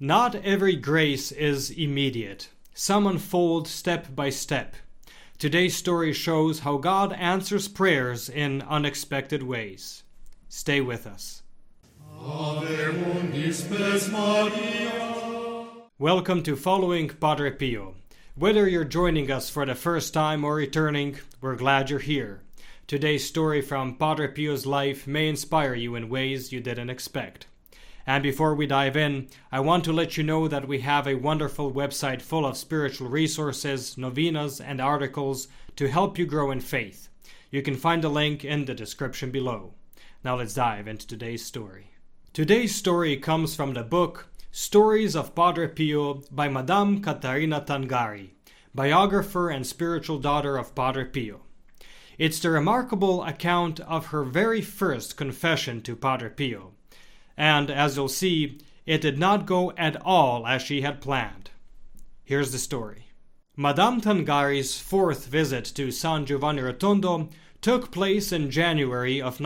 Not every grace is immediate. Some unfold step by step. Today's story shows how God answers prayers in unexpected ways. Stay with us. Welcome to Following Padre Pio. Whether you're joining us for the first time or returning, we're glad you're here. Today's story from Padre Pio's life may inspire you in ways you didn't expect. And before we dive in, I want to let you know that we have a wonderful website full of spiritual resources, novenas, and articles to help you grow in faith. You can find the link in the description below. Now let's dive into today's story. Today's story comes from the book Stories of Padre Pio by Madame Caterina Tangari, biographer and spiritual daughter of Padre Pio. It's the remarkable account of her very first confession to Padre Pio. And as you'll see, it did not go at all as she had planned. Here's the story. Madame Tangari's fourth visit to San Giovanni Rotondo took place in January of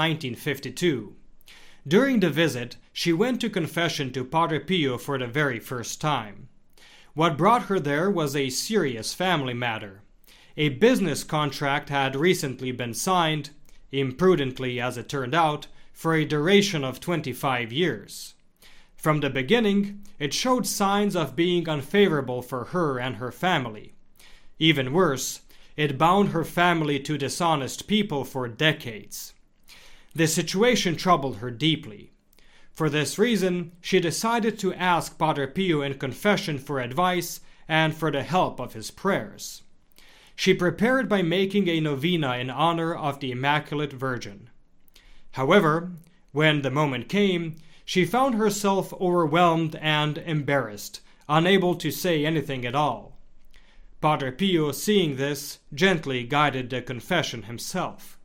1952. During the visit, she went to confession to Padre Pio for the very first time. What brought her there was a serious family matter. A business contract had recently been signed, imprudently as it turned out, for a duration of 25 years. From the beginning, it showed signs of being unfavorable for her and her family. Even worse, it bound her family to dishonest people for decades. The situation troubled her deeply. For this reason, she decided to ask Padre Pio in confession for advice and for the help of his prayers. She prepared by making a novena in honor of the Immaculate Virgin. However, when the moment came, she found herself overwhelmed and embarrassed, unable to say anything at all. Padre Pio, seeing this, gently guided the confession himself.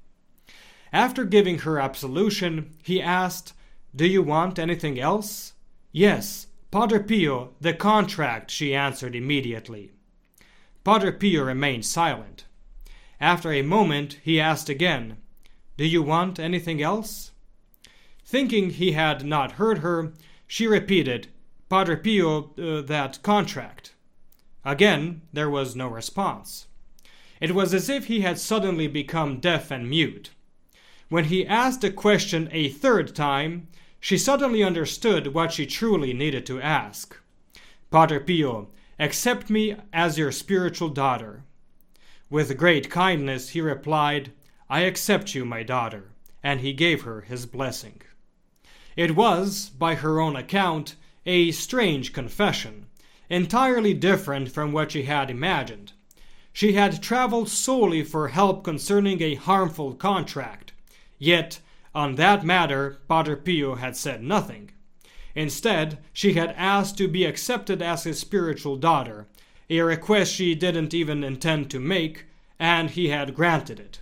After giving her absolution, he asked, "Do you want anything else?" "Yes, Padre Pio, the contract," she answered immediately. Padre Pio remained silent. After a moment, he asked again, "Do you want anything else?" Thinking he had not heard her, she repeated, "Padre Pio, that contract." Again, there was no response. It was as if he had suddenly become deaf and mute. When he asked the question a third time, she suddenly understood what she truly needed to ask. "Padre Pio, accept me as your spiritual daughter." With great kindness he replied, "I accept you, my daughter," and he gave her his blessing. It was, by her own account, a strange confession, entirely different from what she had imagined. She had traveled solely for help concerning a harmful contract, yet on that matter Padre Pio had said nothing. Instead, she had asked to be accepted as his spiritual daughter, a request she didn't even intend to make, and he had granted it.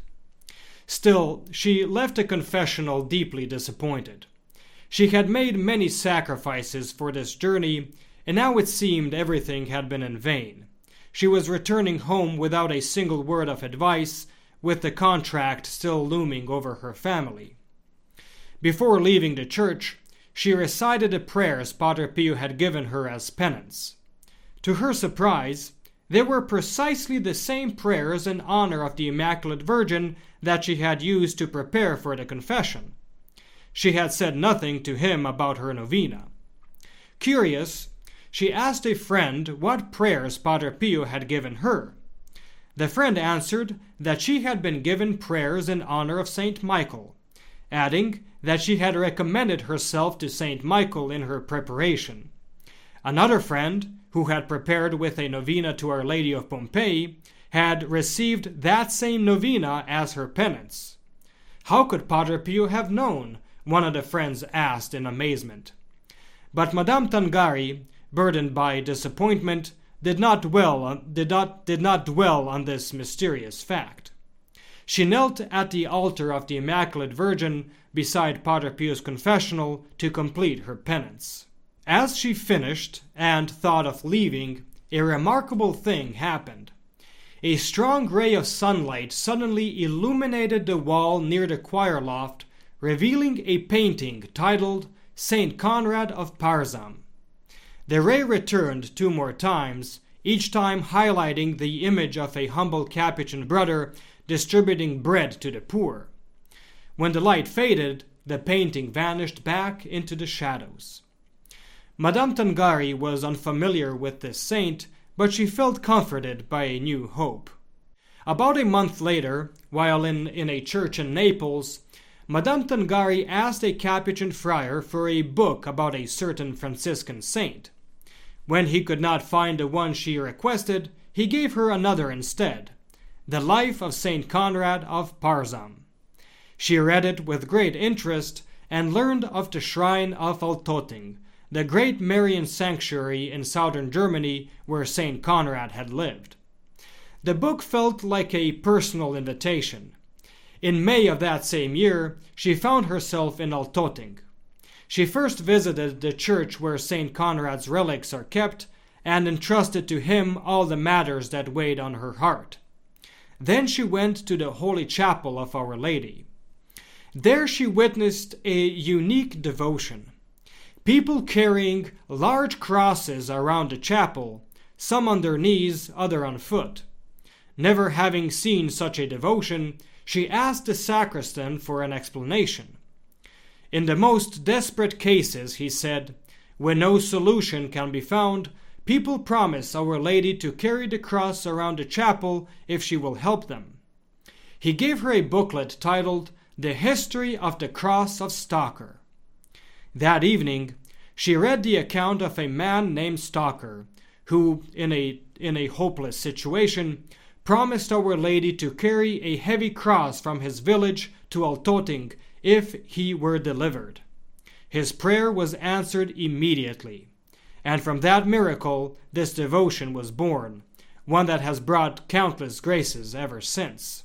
Still, she left the confessional deeply disappointed. She had made many sacrifices for this journey, and now it seemed everything had been in vain. She was returning home without a single word of advice, with the contract still looming over her family. Before leaving the church, she recited the prayers Padre Pio had given her as penance. To her surprise, they were precisely the same prayers in honor of the Immaculate Virgin that she had used to prepare for the confession. She had said nothing to him about her novena. Curious, she asked a friend what prayers Padre Pio had given her. The friend answered that she had been given prayers in honor of Saint Michael, adding that she had recommended herself to Saint Michael in her preparation. Another friend, who had prepared with a novena to Our Lady of Pompeii, had received that same novena as her penance. How could Padre Pio have known? One of the friends asked in amazement. But Madame Tangari, burdened by disappointment, did not dwell on this mysterious fact. She knelt at the altar of the Immaculate Virgin beside Padre Pio's confessional to complete her penance. As she finished and thought of leaving, a remarkable thing happened. A strong ray of sunlight suddenly illuminated the wall near the choir loft, revealing a painting titled Saint Conrad of Parzam. The ray returned 2 more times, each time highlighting the image of a humble Capuchin brother distributing bread to the poor. When the light faded, the painting vanished back into the shadows. Madame Tangari was unfamiliar with this saint, but she felt comforted by a new hope. About a month later, while in a church in Naples, Madame Tangari asked a Capuchin friar for a book about a certain Franciscan saint. When he could not find the one she requested, he gave her another instead, The Life of Saint Conrad of Parzam. She read it with great interest and learned of the shrine of Altötting, the great Marian sanctuary in southern Germany where Saint Conrad had lived. The book felt like a personal invitation. In May of that same year, she found herself in Altötting. She first visited the church where Saint Conrad's relics are kept and entrusted to him all the matters that weighed on her heart. Then she went to the Holy Chapel of Our Lady. There she witnessed a unique devotion. People carrying large crosses around the chapel, some on their knees, others on foot. Never having seen such a devotion, she asked the sacristan for an explanation. In the most desperate cases, he said, when no solution can be found, people promise Our Lady to carry the cross around the chapel if she will help them. He gave her a booklet titled The History of the Cross of Stocker. That evening, she read the account of a man named Stocker, who, in a hopeless situation, promised Our Lady to carry a heavy cross from his village to Altötting if he were delivered. His prayer was answered immediately, and from that miracle this devotion was born, one that has brought countless graces ever since.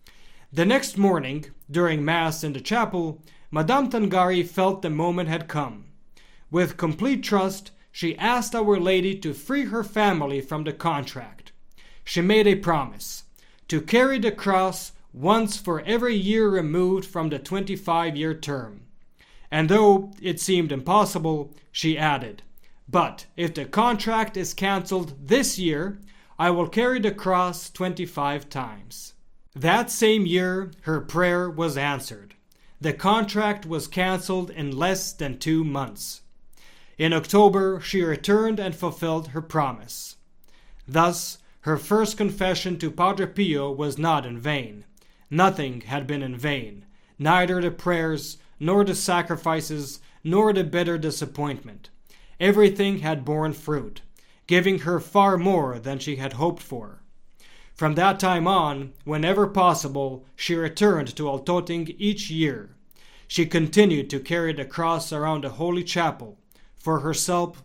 The next morning, during Mass in the chapel, Madame Tangari felt the moment had come. With complete trust, she asked Our Lady to free her family from the contract. She made a promise to carry the cross once for every year removed from the 25-year term. And though it seemed impossible, she added, "But if the contract is cancelled this year, I will carry the cross 25 times." That same year, her prayer was answered. The contract was cancelled in less than 2 months. In October, she returned and fulfilled her promise. Thus, her first confession to Padre Pio was not in vain. Nothing had been in vain, neither the prayers, nor the sacrifices, nor the bitter disappointment. Everything had borne fruit, giving her far more than she had hoped for. From that time on, whenever possible, she returned to Altötting each year. She continued to carry the cross around the Holy Chapel, for herself,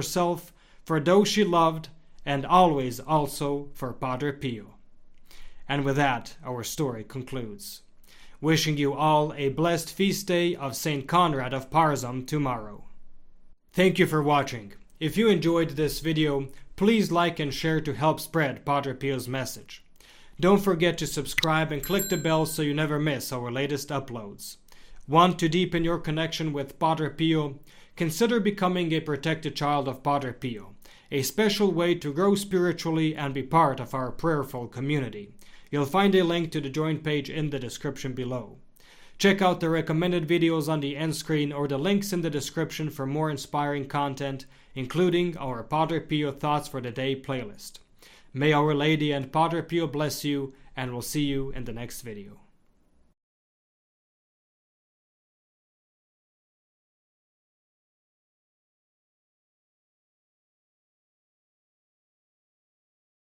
for those she loved, and always also for Padre Pio. And with that, our story concludes. Wishing you all a blessed feast day of Saint Conrad of Parzam tomorrow. Thank you for watching. If you enjoyed this video, please like and share to help spread Padre Pio's message. Don't forget to subscribe and click the bell so you never miss our latest uploads. Want to deepen your connection with Padre Pio? Consider becoming a protected child of Padre Pio, a special way to grow spiritually and be part of our prayerful community. You'll find a link to the join page in the description below. Check out the recommended videos on the end screen or the links in the description for more inspiring content, including our Padre Pio Thoughts for the Day playlist. May Our Lady and Padre Pio bless you, and we'll see you in the next video.